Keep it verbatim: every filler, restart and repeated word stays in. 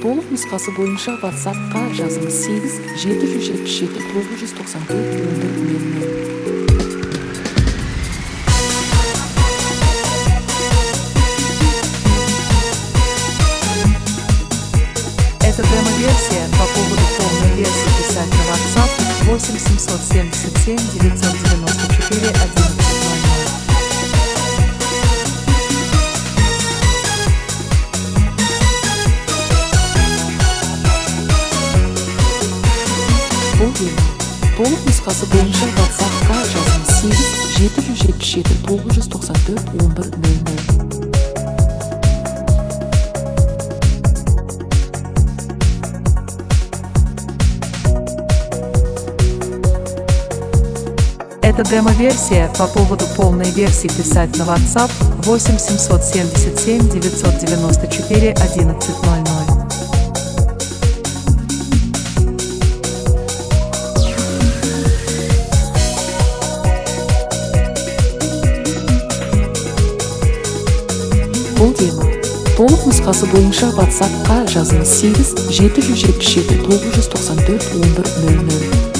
толық нұсқасы бойынша WhatsApp-қа жазыңыз сегіз жеті жүз жетпіс жеті тоғыз жүз тоқсан төрт он бір нөл нөл. Это демо-версия. По поводу полной версии писать на WhatsApp восемь семьсот семьдесят семь девятьсот девяносто четыре одиннадцать ноль ноль. Бұл демо. Толық нұсқасы бойынша WhatsApp-қа жазыңыз сегіз жеті жүз жетпіс жеті тоғыз жүз тоқсан төрт он бір нөл нөл. Это демо-версия. По поводу полной версии писать на WhatsApp восемь семьсот семьдесят семь девятьсот девяносто четыре одиннадцать ноль ноль. Бұл демо. Толық нұсқасы бойынша WhatsApp-қа жазыңыз сегіз жеті жүз жетпіс жеті тоғыз жүз тоқсан төрт он бір нөл нөл.